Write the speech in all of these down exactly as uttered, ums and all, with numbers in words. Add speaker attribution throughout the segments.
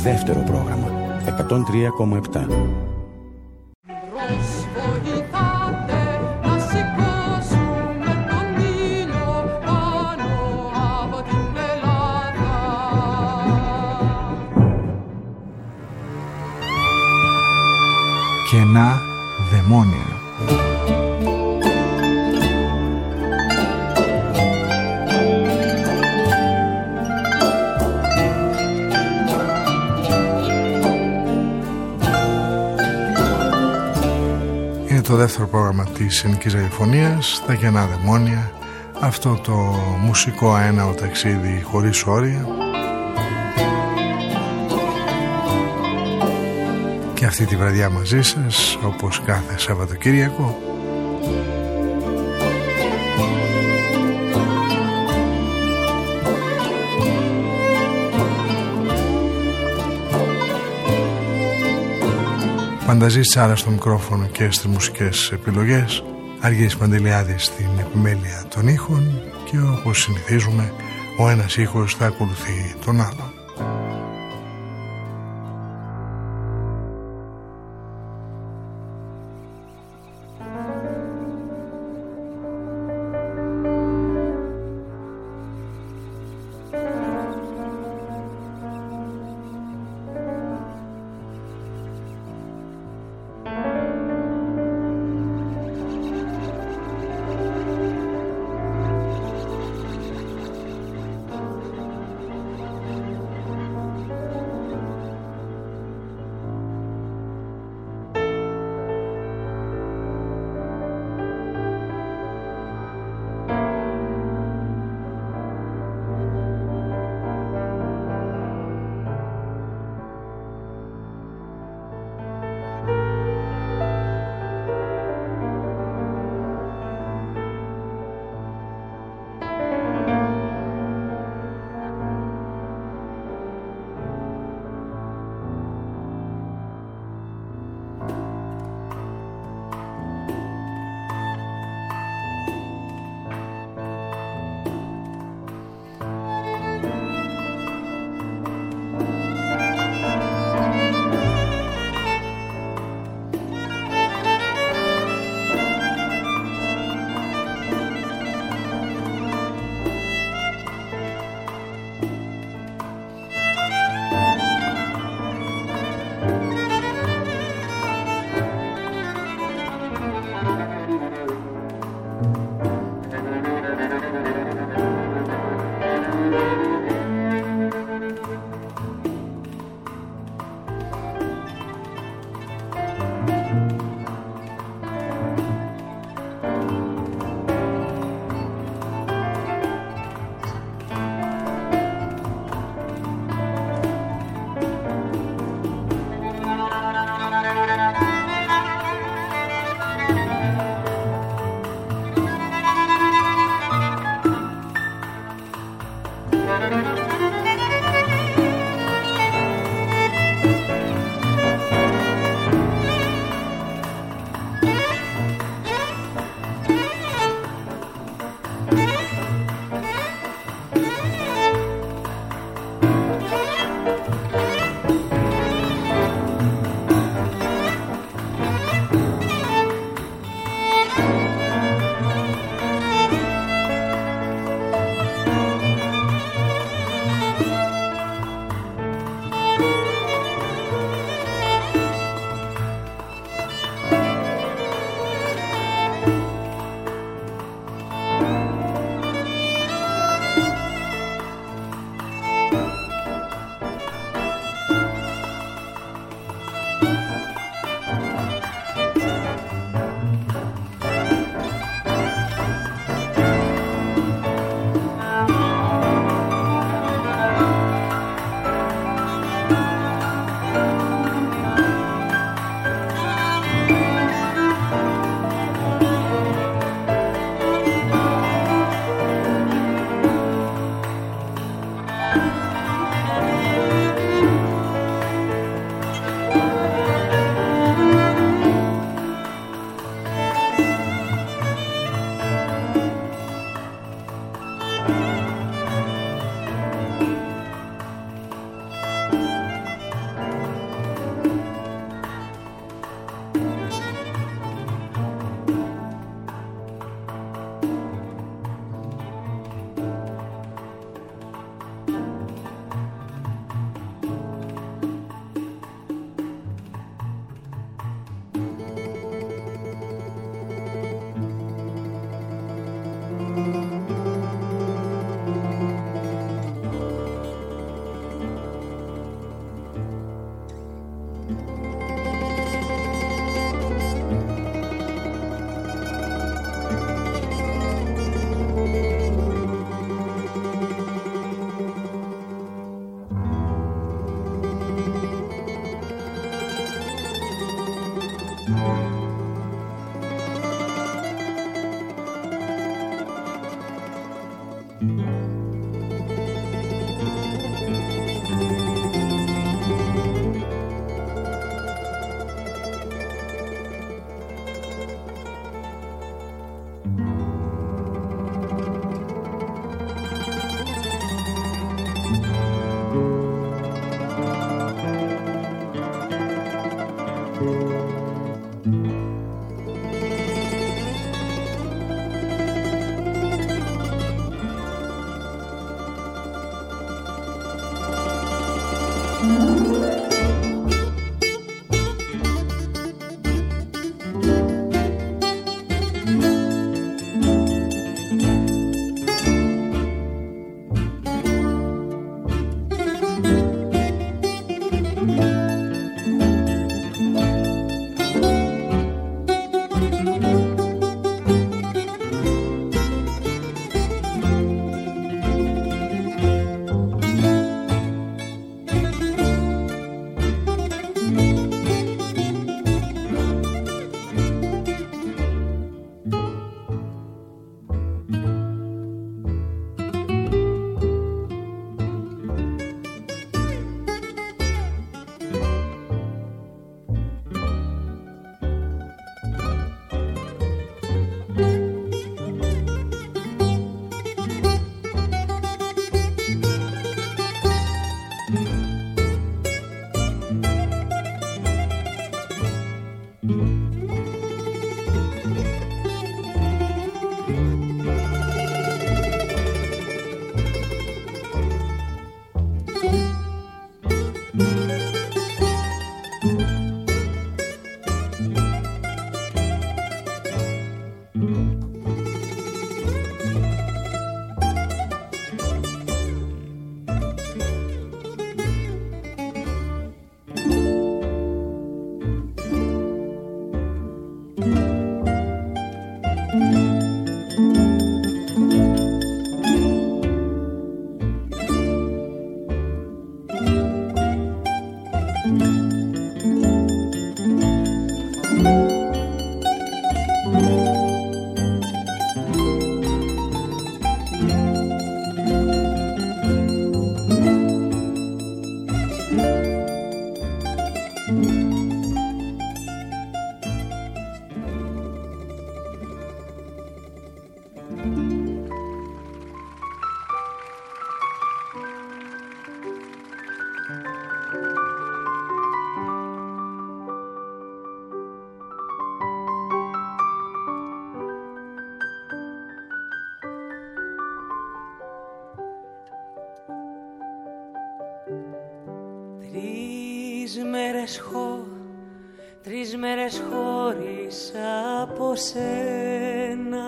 Speaker 1: δεύτερο πρόγραμμα εκατόν τρία κόμμα επτά.
Speaker 2: Κενά δαιμόνια. Είναι το δεύτερο πρόγραμμα της Ελληνικής Ραδιοφωνίας, τα Κενά δαιμόνια, αυτό το μουσικό αέναο ταξίδι χωρίς όρια. Και αυτή τη βραδιά μαζί σας, όπως κάθε Σαββατοκύριακο. Φανταζής Τσάρα στο μικρόφωνο και στις μουσικές επιλογές, Αργύρης Παντελιάδης στην επιμέλεια των ήχων, και όπως συνηθίζουμε ο ένας ήχος θα ακολουθεί τον άλλο.
Speaker 3: Τρεις μέρες χω, τρεις μέρες χώρισα από σένα.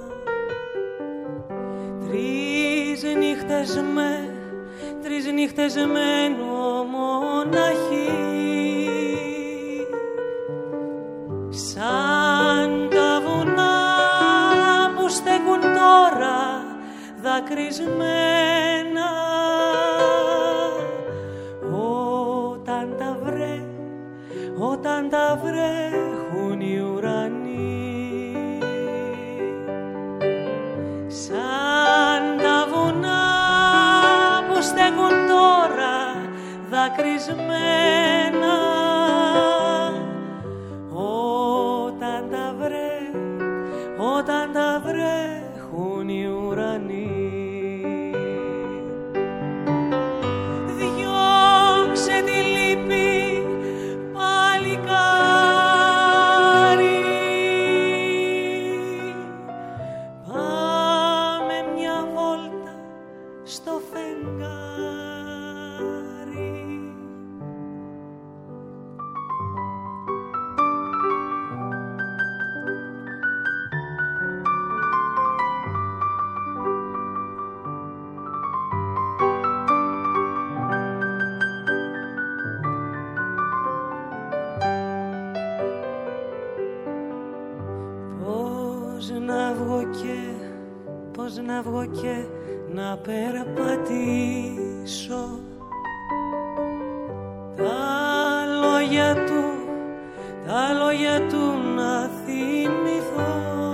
Speaker 3: Τρεις νύχτες με, τρεις νύχτες μένω μοναχή. Σαν τα βουνά που στέκουν τώρα δακρυσμένα. Όταν τα βρε, όταν τα βρέχουν οι ουρανοί. Σαν τα βουνά που στέκουν τώρα δακρυσμένα. Όταν τα βρε, όταν τα βρέχουν οι ουρανοί. Διώξε τη λύπη παλικάρι, πάμε μια βόλτα στο φεγγάρι. Πώς να βγω και να περπατήσω. Τα λόγια του, τα λόγια του να θυμηθώ.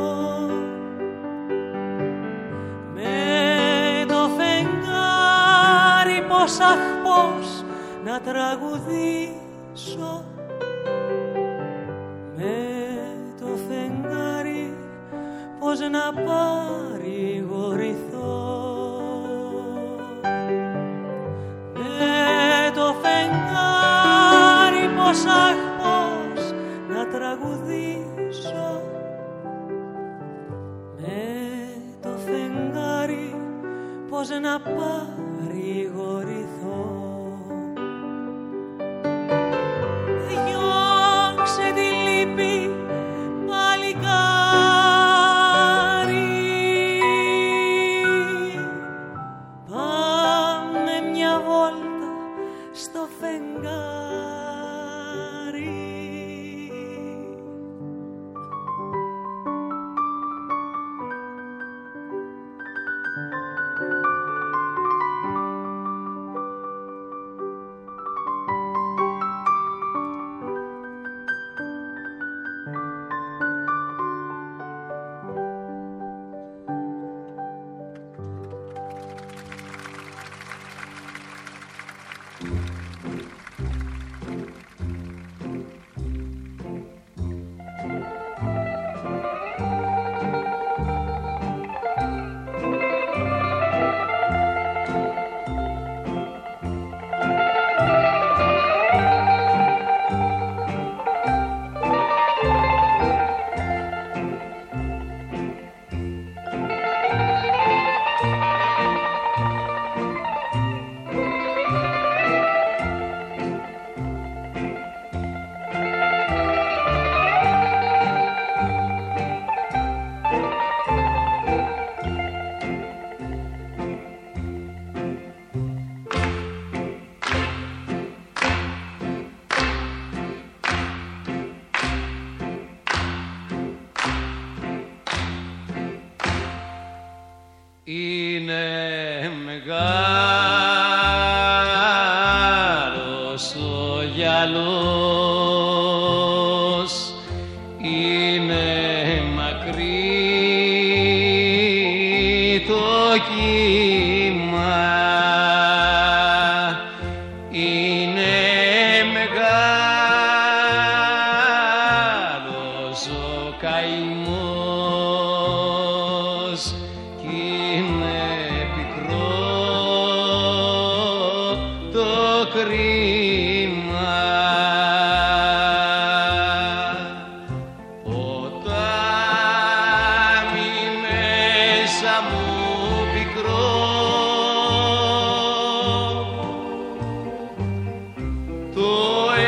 Speaker 3: Με το φεγγάρι πως αχ πως να τραγουδήσω. Με το φεγγάρι πως να παρηγορηθώ. Με το φεγγάρι πως αχ πως να τραγουδήσω. Με το φεγγάρι πως να παρηγορηθώ. Διώξε τη λύπη παλικάρι, πάμε μια βόλτα στο φεγγάρι.
Speaker 4: Το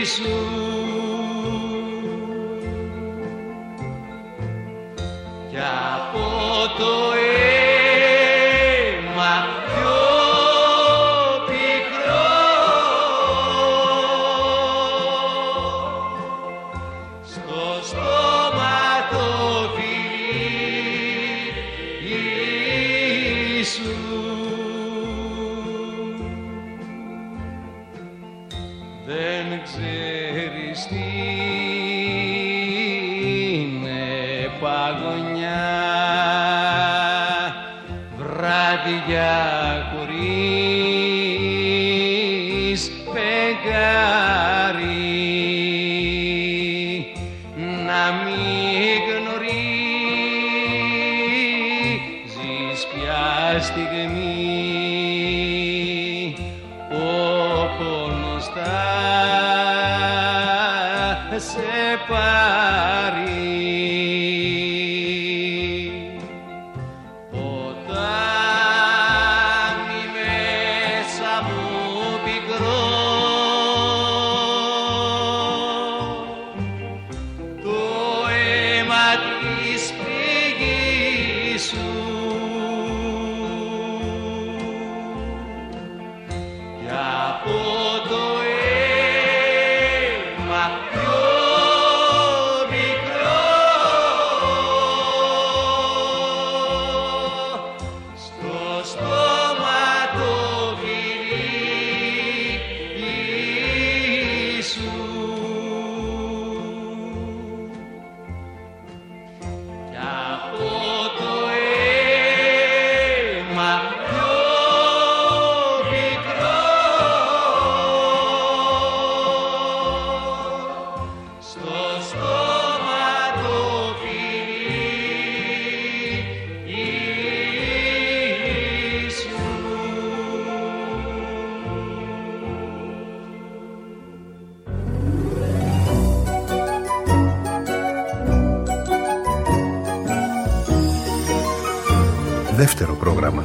Speaker 4: Δεύτερο πρόγραμμα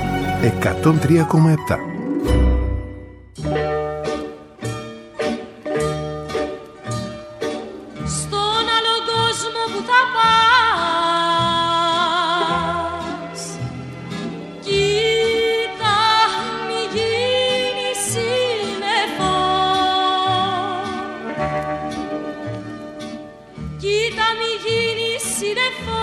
Speaker 4: εκατόν τρία κόμμα επτά.
Speaker 3: Στον άλλο κόσμο που θα πας, κοίτα μη γίνει σύννεφο, κοίτα μη γίνει σύννεφο.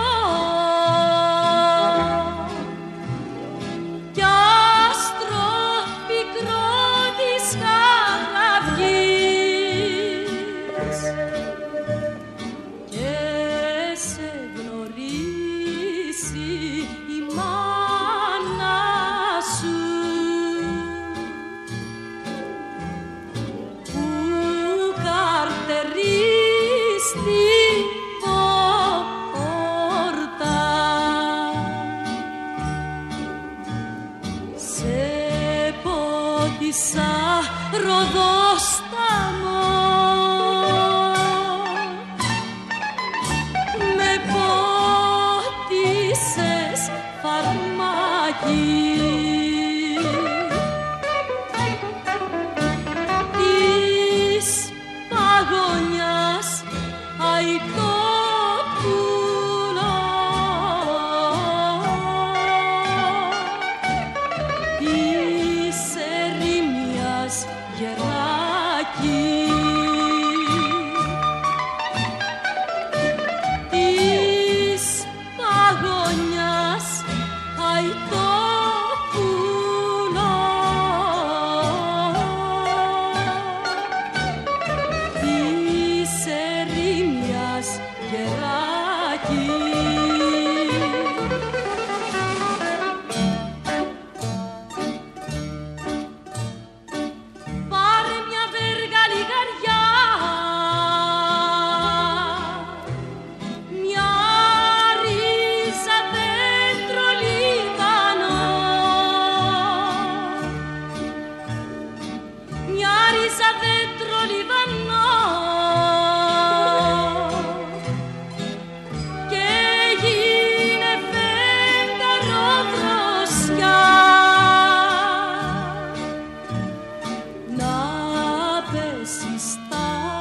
Speaker 3: Στα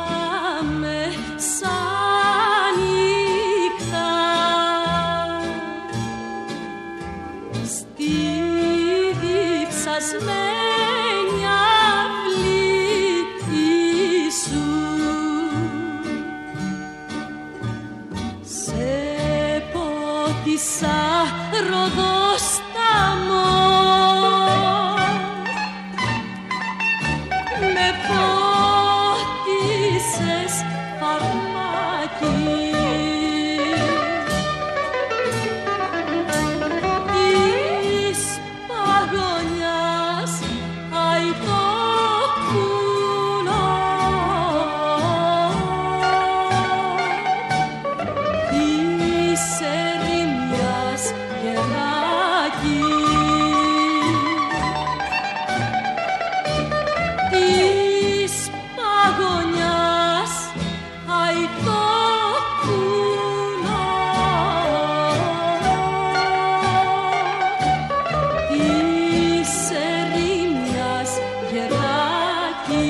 Speaker 3: σαν ροδόσταμο. Με πότισες φαρμάκι της παγωνιάς αϊτόπουλο, της ερημιάς γεράκι, της παγωνιάς αϊτόπουλο, της ερημιάς γεράκι.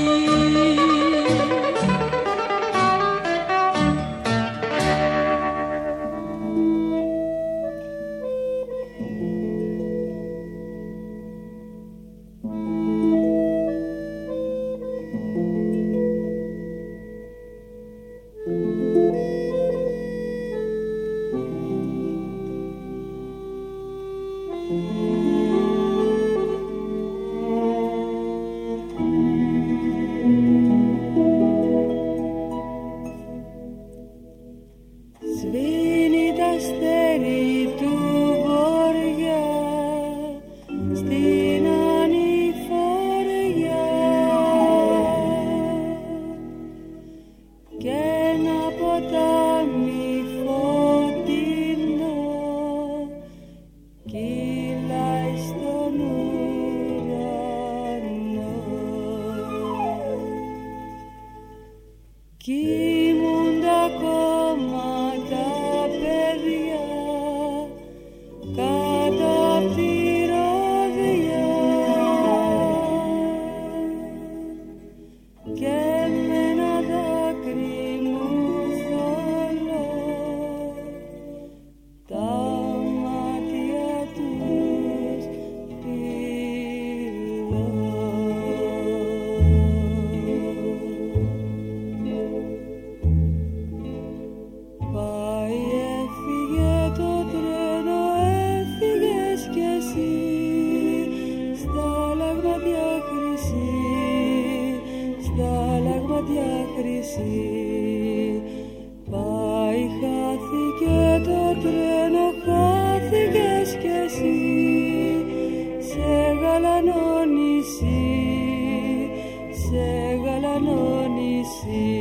Speaker 5: Σβήνει τ' αστέρι του βοριά στην ανηφοριά κι ένα ποτάμι φωτεινό κυλάει στον ουρανό. Κοιμούνται ακόμα τα παιδιά κάτω απ' τη ροδιά και με ένα δάκρυ μου θολώ τα μάτια τους πήρω. Πάει, έφυγε το τρένο, έφυγες κι εσύ, στάλαγματια χρυσή, στάλαγματια χρυσή. Πάει, χάθηκε το τρένο, χάθηκες κι εσύ, σε γαλανό νησί, σε γαλανό νησί.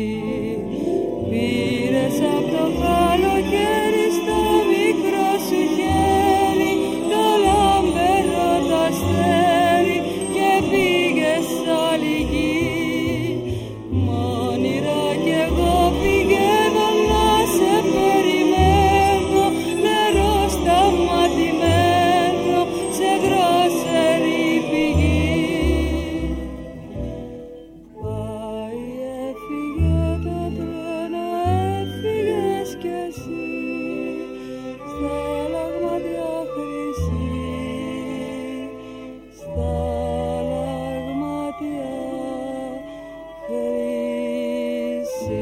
Speaker 5: Πήρες απ' το καλοκαίρι στο μικρό σου χέρι το λαμπερό το αστέρι και πήγες άλλη γη. Μ' όνειρα κι εγώ πηγαίνω να σε περιμένω, νερό σταματημένο σε δρόσερη πηγή. Πάει, έφυγε το τρένο, έφυγες κι εσύ, στάλαγματια χρυσή, στάλαγματια χρυσή.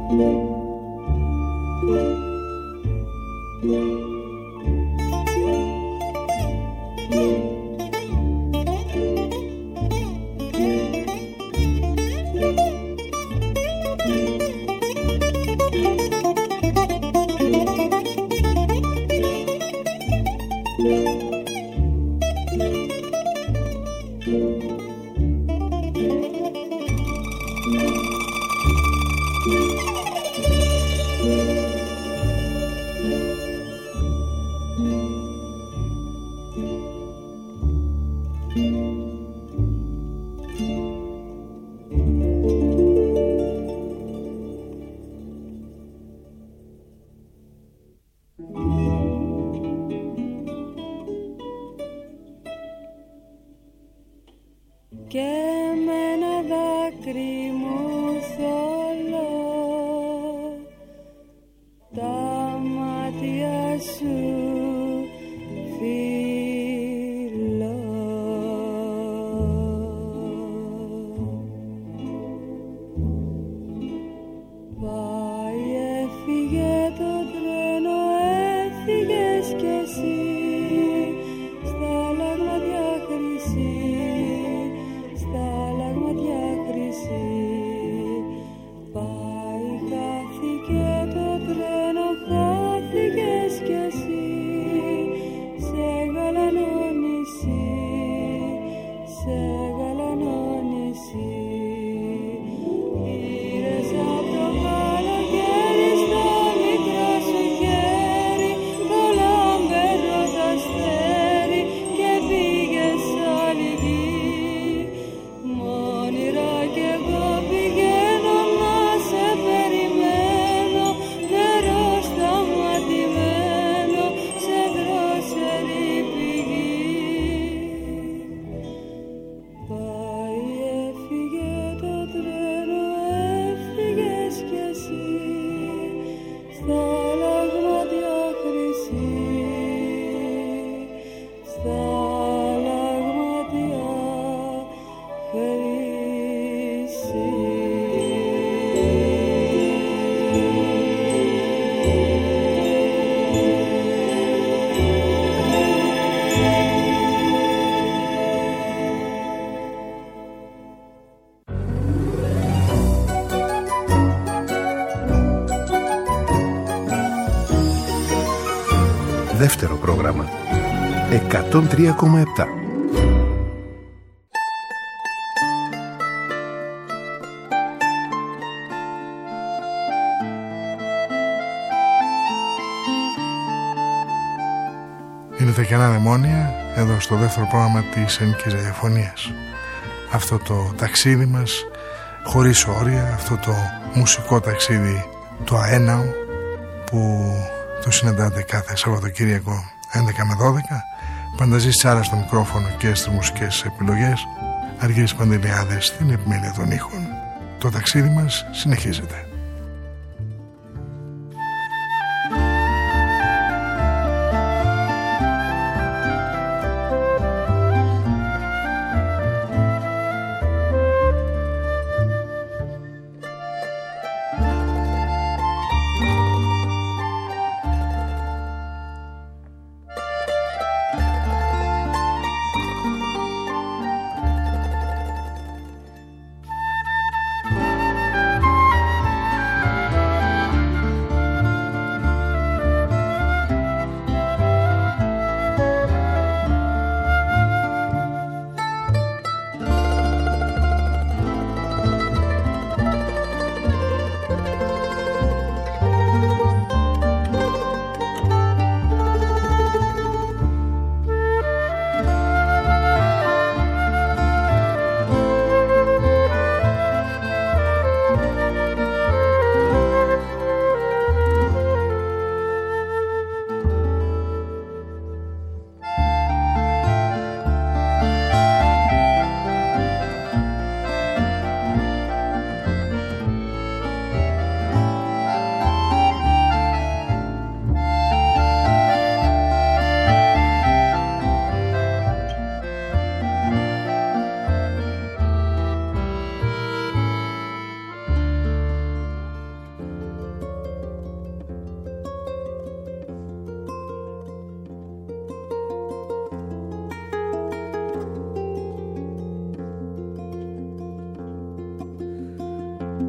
Speaker 5: Και με ένα δάκρυ μου θολώ τα μάτια σου φιλώ. Πάει, έφυγε το τρένο, έφυγες κι εσύ στα λαγματιά χρυσή. Πάει, χάθηκε το τρένο, χάθηκες κι εσύ σε γαλανό νησί, σε γαλανό νησί. Πήρες απ' το καλοκαίρι στο μικρό σου χέρι το λαμπερό το αστέρι και πήγες άλλη γη. Μόνιρα κι εγώ πηγαίνω να σε περιμένω, νερό σταματημένο σε δρόσερη πηγή. Πάει, έφυγε το τρένο, έφυγες κι εσύ στα λαγματιά χρυσή, στα λαγματιά χρυσή.
Speaker 4: Δεύτερο πρόγραμμα εκατόν τρία κόμμα επτά.
Speaker 2: Είναι τα κενά δαιμόνια εδώ στο δεύτερο πρόγραμμα της ελληνικής ραδιοφωνίας. Αυτό το ταξίδι μας χωρίς όρια, αυτό το μουσικό ταξίδι, το αέναο που το συναντάτε κάθε Σαββατοκύριακο έντεκα με δώδεκα. Πανταζής Τσάρας στο μικρόφωνο και στις μουσικές επιλογές, Αργύρης Παντελιάδης στην επιμέλεια των ήχων. Το ταξίδι μας συνεχίζεται.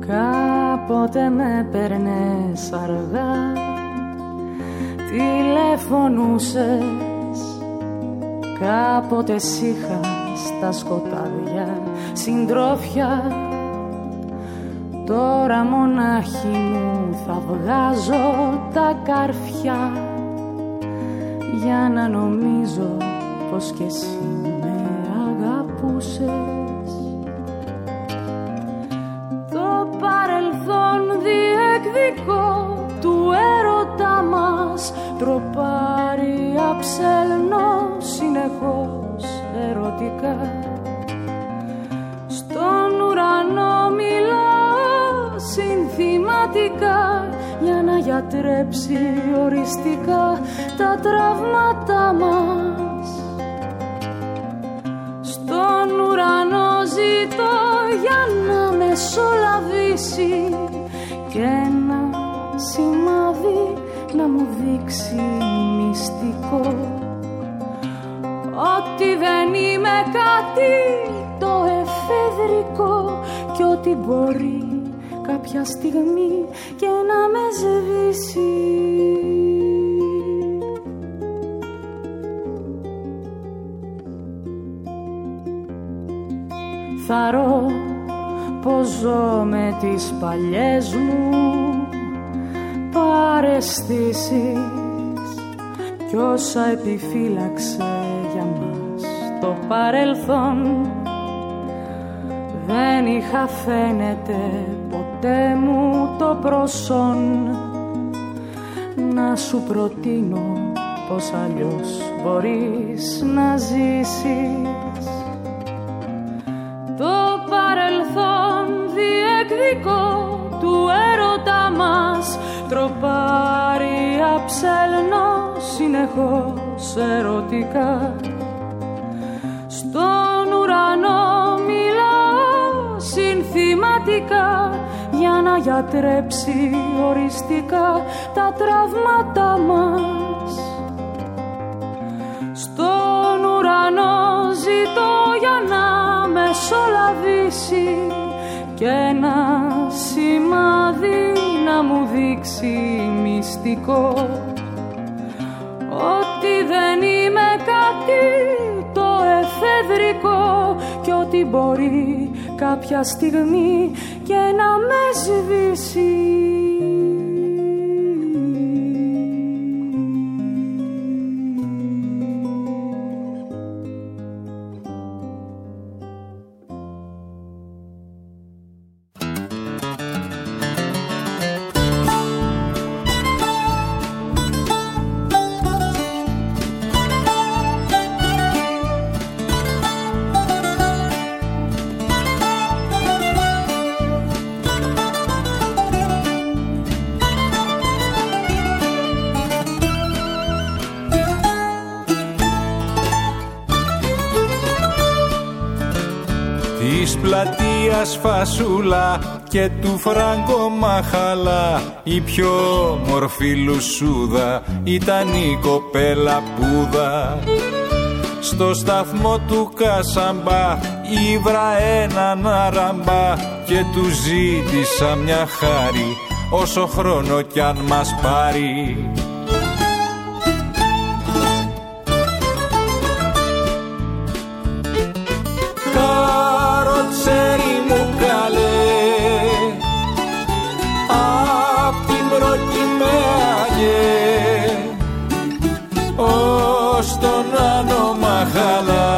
Speaker 6: Κάποτε με παίρνες αργά, τηλεφωνούσες, κάποτε σ' είχα στα σκοτάδια συντρόφια. Τώρα μονάχη μου θα βγάζω τα καρφιά για να νομίζω πως κι εσύ με αγαπούσες. Το παρελθόν διεκδικώ του έρωτα μας, τροπάρια ψέλνω συνεχώς ερωτικά. Στον ουρανό μιλάω συνθηματικά για να γιατρέψει οριστικά τα τραύματά μας. Στον ουρανό ζητώ για να μεσολαβήσει και ένα σημάδι να μου δείξει μυστικό ότι δεν είμαι κάτι το εφεδρικό και ότι μπορεί κάποια στιγμή και να με σβήσει. Θαρώ πως ζω με τις παλιές μου παραισθήσεις κι όσα επιφύλαξε για μας το παρελθόν. Δεν είχα φαίνεται ποτέ μου το προσόν να σου προτείνω πως αλλιώς μπορείς να ζήσεις. Το παρελθόν διεκδικώ του έρωτα μας, τροπάρια ψέλνω συνεχώς ερωτικά. Στον ουρανό μιλάω συνθηματικά για να γιατρέψει οριστικά τα τραύματά μας. Στον ουρανό ζητώ για να μεσολαβήσει και ένα σημάδι να μου δείξει μυστικό ότι δεν είμαι κάτι το εφεδρικό και ότι μπορεί κάποια στιγμή και να με σβήσει.
Speaker 7: Πλατείας φασούλα και του Φράγκο μαχαλά, η πιο μορφή λουσούδα ήταν η κοπέλα Πούδα. Στο σταθμό του Κασαμπά ήβρα έναν αραμπά και του ζήτησα μια χάρη όσο χρόνο κι αν μας πάρει. Καροτσέρι μου καλέ, απ' την προκυμαία ως τον Άνω Μαχαλά,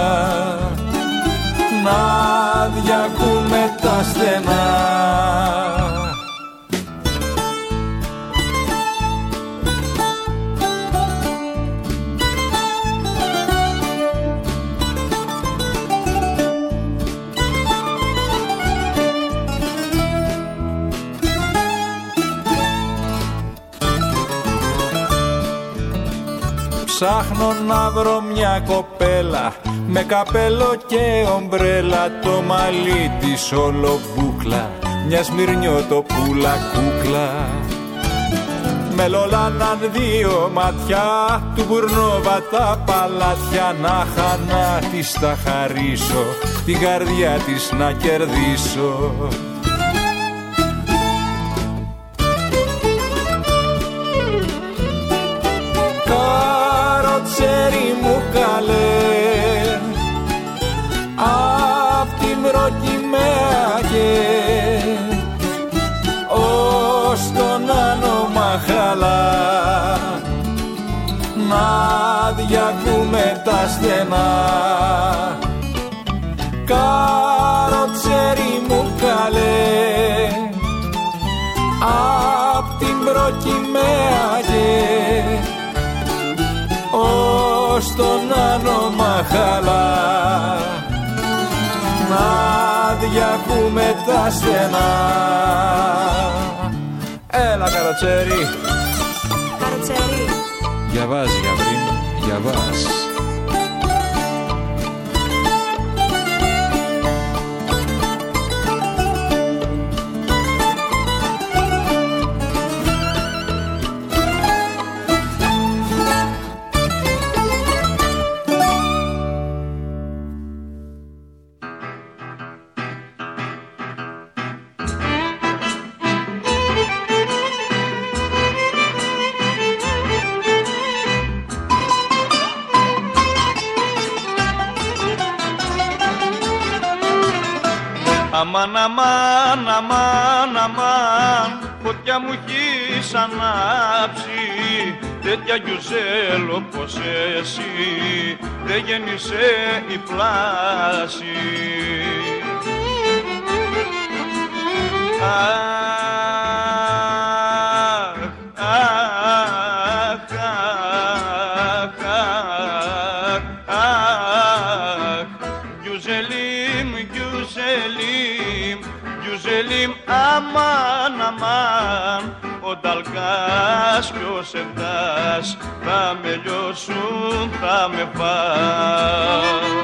Speaker 7: να διακούμε τα στενά. Ψάχνω να βρω μια κοπέλα με καπέλο και ομπρέλα, το μαλλί της όλο μπούκλα, μια σμυρνιωτοπούλα κούκλα. Με λολάναν δύο ματιά του Μπουρνόβα τα παλάτια, να χανά της τα χαρίσω, την καρδιά της να κερδίσω. στενά. Καροτσέρι μου καλέ, απ' την προκυμαία ως τον Άνω Μαχαλά, να διακούμε τα στενά. Έλα καροτσέρι.
Speaker 8: Καροτσέρι.
Speaker 7: Διαβάζ Γαβρί, διαβάζ.
Speaker 9: Αμάν, αμάν, αμάν, αμάν, φωτιά μου έχεις ανάψει, τέτοια γιουζέλ όπως εσύ δεν γέννησε η πλάση. Αχ, αχ, αχ, αχ, αχ, γιουζελίμ, γιουζελίμ, γιουζελίμ, αμάν, αμάν, ο Νταλκάς κι ο Σεβδάς θα με λιώσουν, θα με πάνε.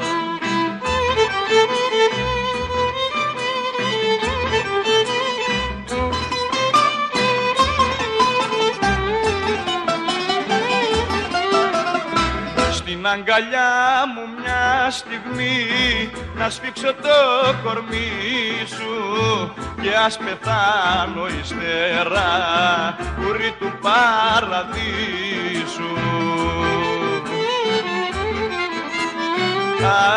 Speaker 9: Στην αγκαλιά μου μια στιγμή να σφίξω το κορμί σου και ας πεθάνω ύστερα ουρή του παραδείσου. Αχ,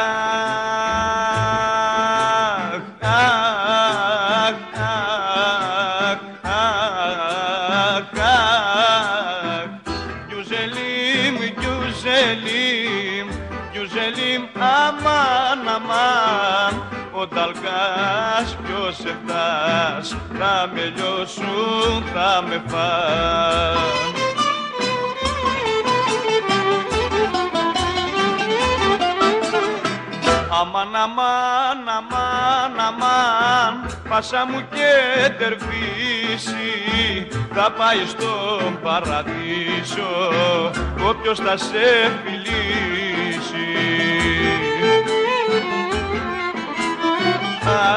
Speaker 9: αχ, αχ, αχ, αχ, γιουζελίμ, γιουζελίμ, γιουζελίμ, αμάν, αμάν, ο Νταλκάς κι ο Σεβδάς θα με λιώσουν, θα με πάνε. Αμάν, αμάν, αμάν, αμάν, πάσα μου και τερβίση θα πάει στον παραδείσο όποιος θα σε φιλήσει. Αχ,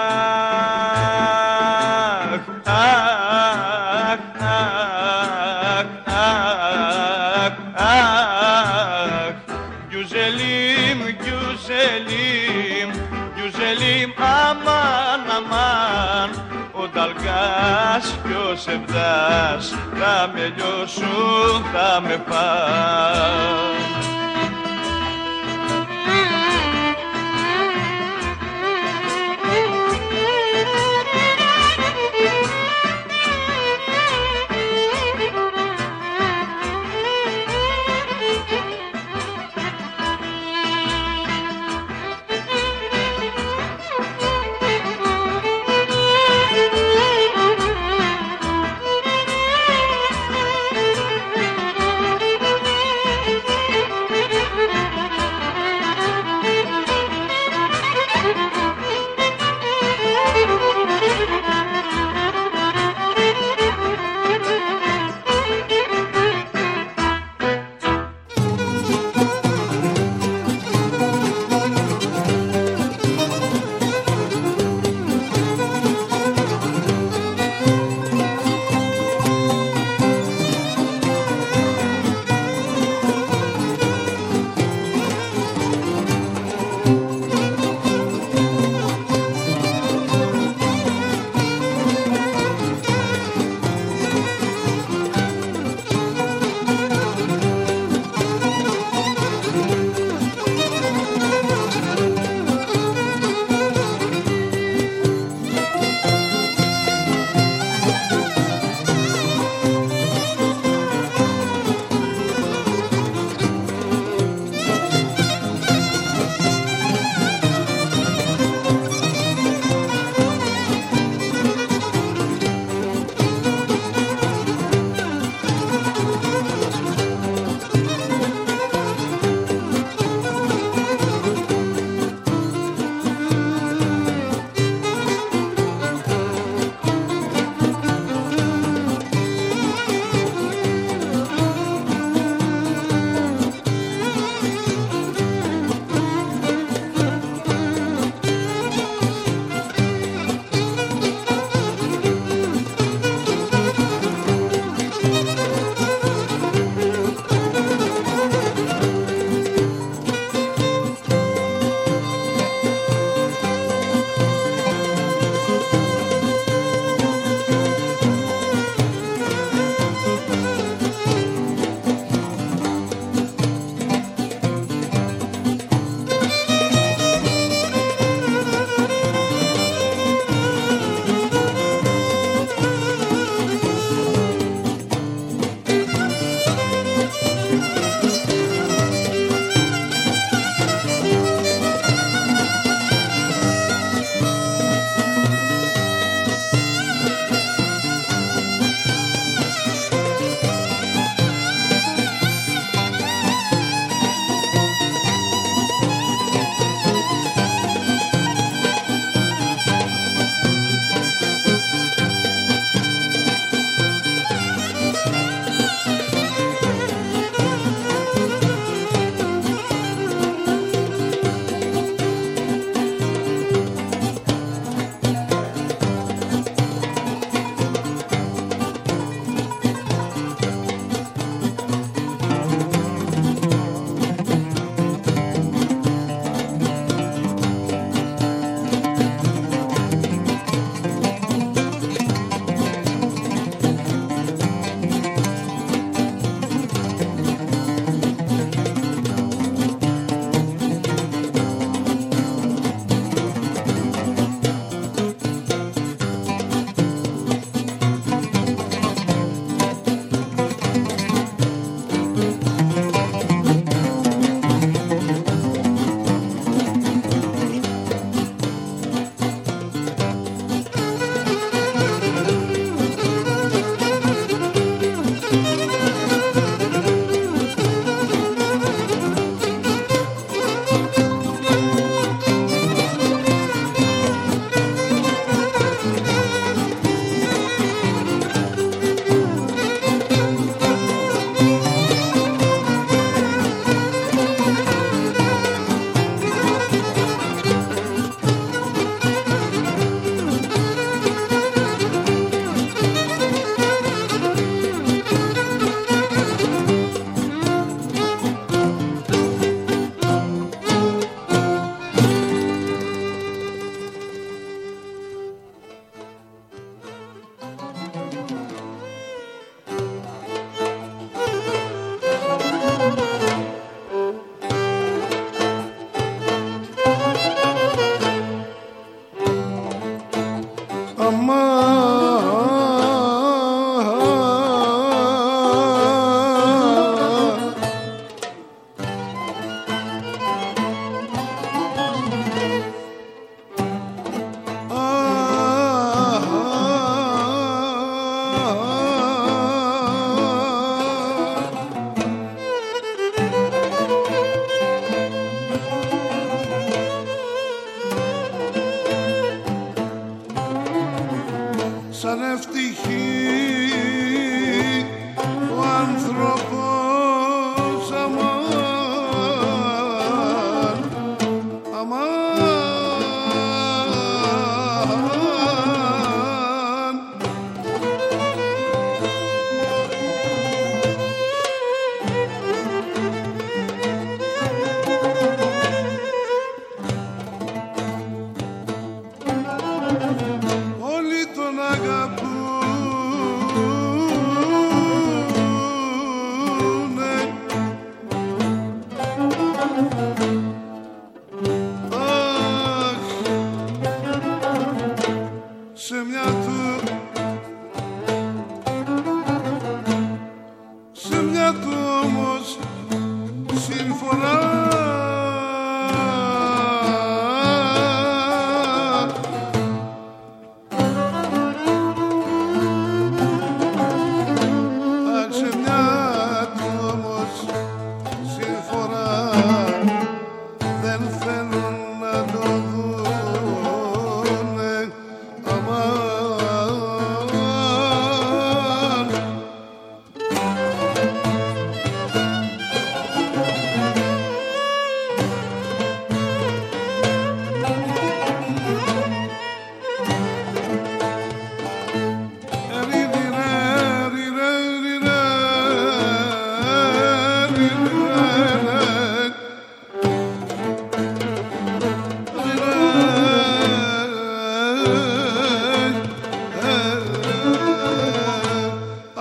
Speaker 9: αχ, αχ, αχ, αχ, γιουζελίμ, γιουζελίμ, γιουζελίμ, αμάν, αμάν, ο Νταλκάς κι ο Σεβδάς θα με λιώσουν, θα με πάνε.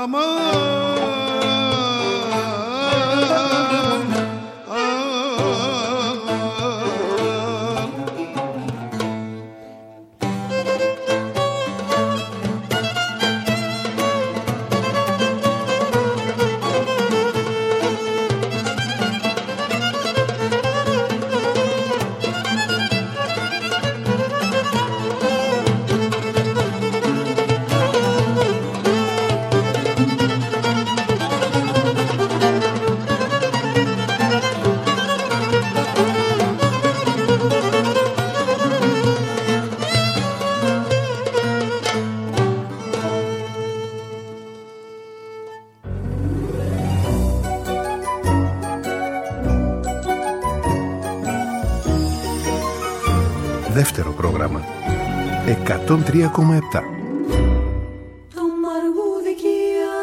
Speaker 4: Δεύτερο πρόγραμμα εκατόν τρία κόμμα επτά.
Speaker 3: Το μαργούδικη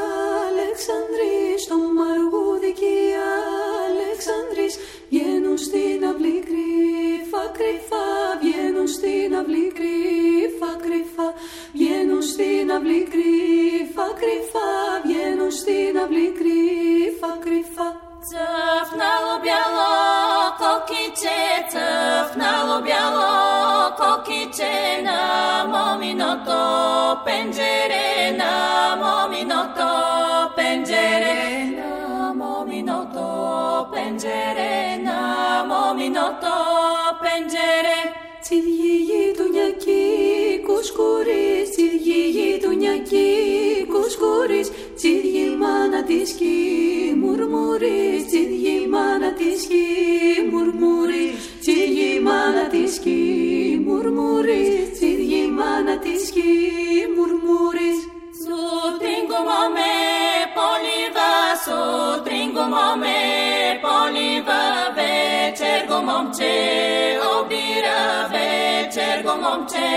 Speaker 3: Αλεξανδρής, το μαργούδικη Αλεξανδρής, βγαίνουν στην αυλή κρύφα κρύφα, βγαίνουν στην αυλή κρύφα κρύφα, βγαίνουν στην αυλή κρύφα κρύφα, βγαίνουν στην αυλή κρύφα κρύφα.
Speaker 10: Цъфнало бяло кокиче, цъфнало бяло кокиче на моминото пенджере, на моминото пенджере, на моминото пенджере, на моминото пенджере.
Speaker 3: Τσιδιή γειτονιακή κουσκούρης, τσιδιή γειτονιακή κουσκούρης, τσιδιή μάνα της γη μουρμουρής, τσιδιή μάνα της γη μουρμουρής, τσιδιή μάνα της γη μουρμουρής, τσιδιή μάνα της γη μουρμουρής.
Speaker 10: Σου τρίγκωμο με πολύβα, σου τρίγκωμο με πολύβα, βέτσεργο μομτσε obira, večergo momče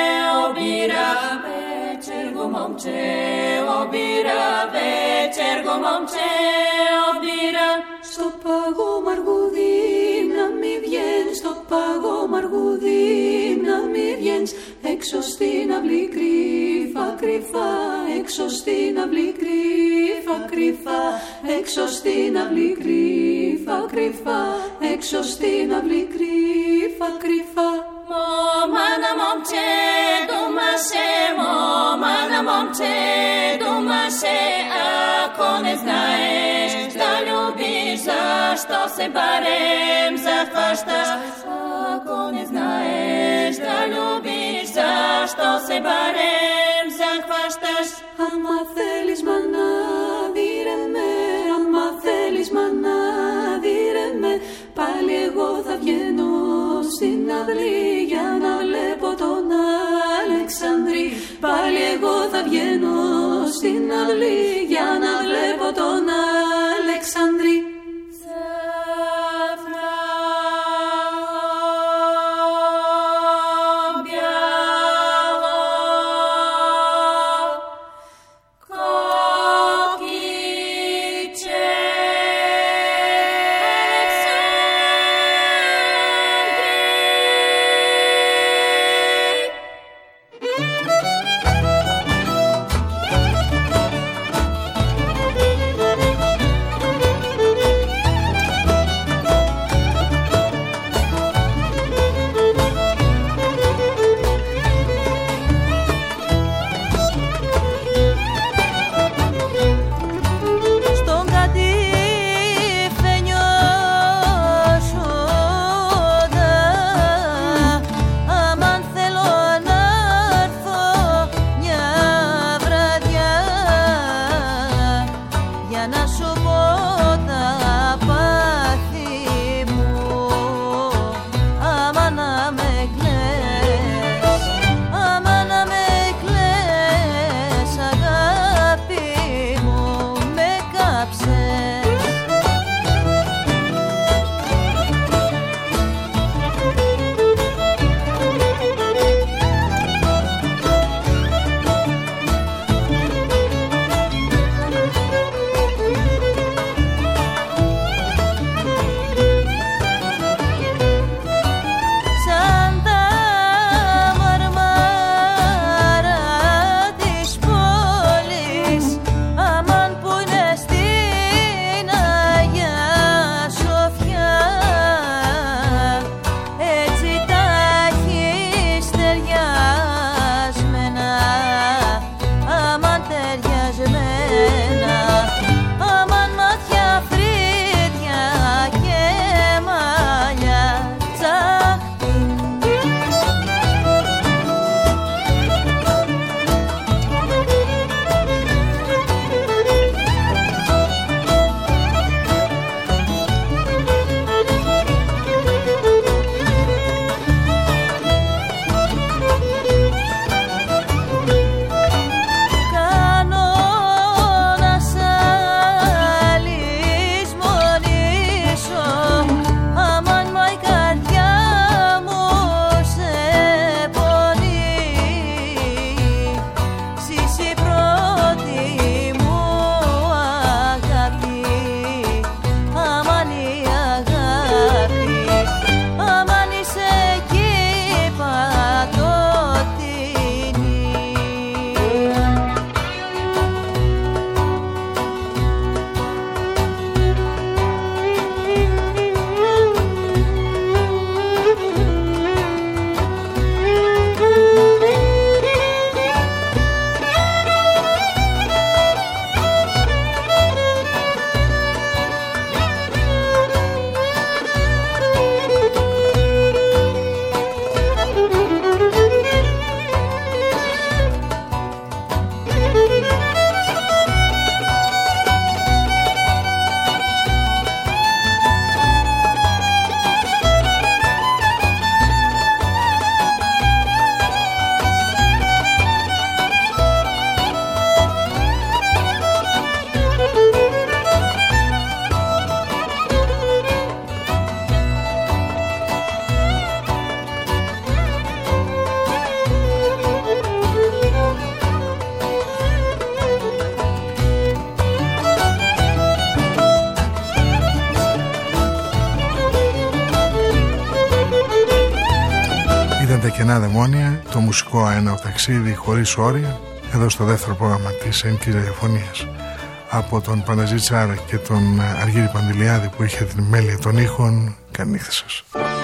Speaker 10: obira, večergo momče obira, večergo momče obira.
Speaker 3: Στο παγό μαργούδι να μη βγαίνεις, στο παγό μαργούδι να μη βγαίνεις, έξω στην αυλή κρύφα κρύφα, έξω στην αυλή κρύφα κρύφα, έξω στην αυλή κρύφα κρύφα, έξω στην αυλή κρύφα κρύφα.
Speaker 10: Momana momče domaše, momana momče domaše, ako ne znaješ da ljubiš, zašto se barem zahvaštaš? Ako ne znaješ da ljubiš, zašto se barem zahvaštaš?
Speaker 3: Άμα θέλεις μάνα δίρε με, άμα θέλεις μάνα δίρε με, πάλι εγώ θα βγαίνω στην αυλή για να βλέπω τον Αλεξανδρή. Πάλι εγώ θα βγαίνω στην αυλή για να βλέπω τον Αλεξανδρή.
Speaker 2: κενά δαιμόνια, το μουσικό αέναο ταξίδι χωρίς όρια, εδώ στο δεύτερο πρόγραμμα της ελληνικής ραδιοφωνίας. Από τον Πανταζή Τσάρα και τον Αργύρη Παντηλιάδη που είχε την μέλεια των ήχων, καλή νύχτα σας.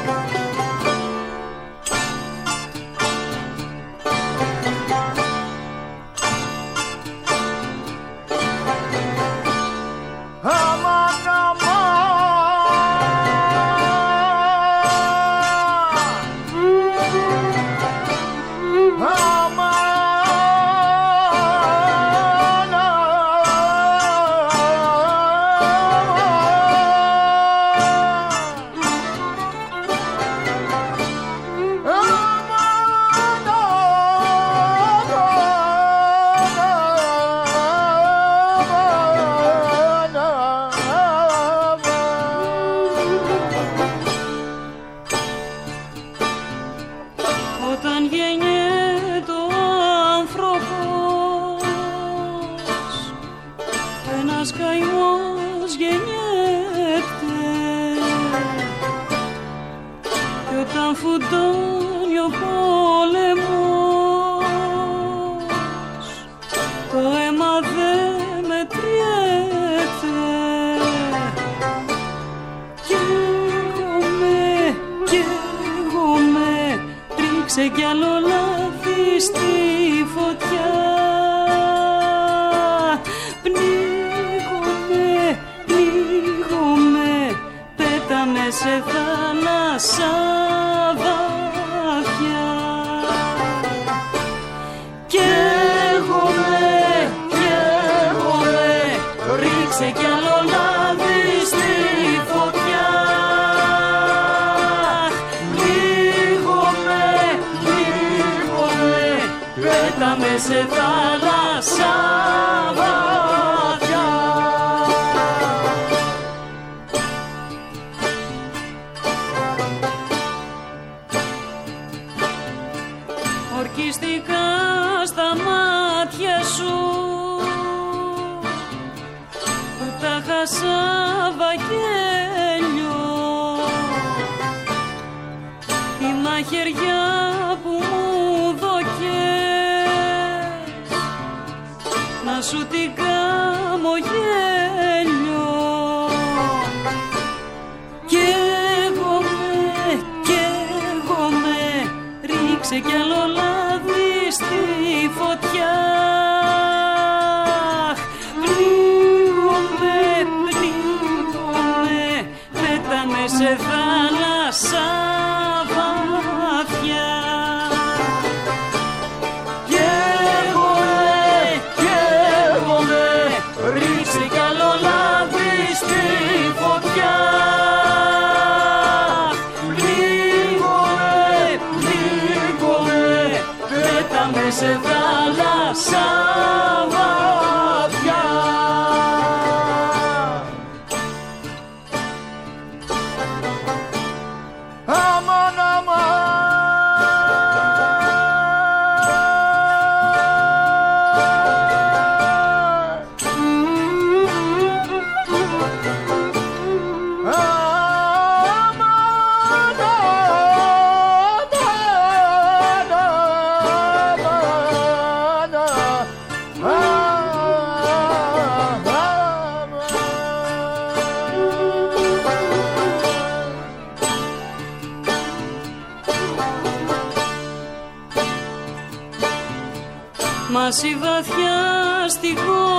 Speaker 5: Μάση βαθιά στη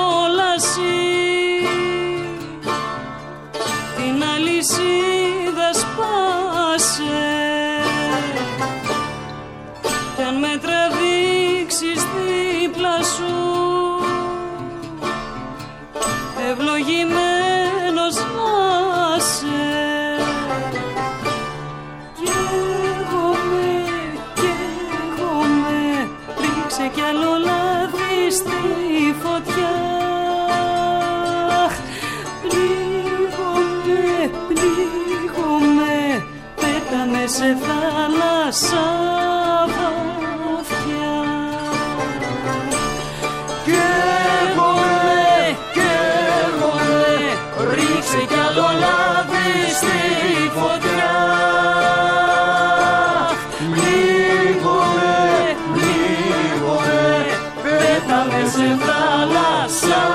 Speaker 5: κόλαση, την αλυσίδα σπάσε, κι αν με τραβήξεις δίπλα σου, ευλογημένος να σε. Καίγομαι, καίγομαι, ρίξε κι άλλο λάδι στη φωτιά. Πνίγομαι, πνίγομαι, πέταμε σε θάλασσα βαθιά. Καίγομαι, καίγομαι, ρίξε κι άλλο λάδι στη φωτιά. Πνίγομαι, σε θάλασσα.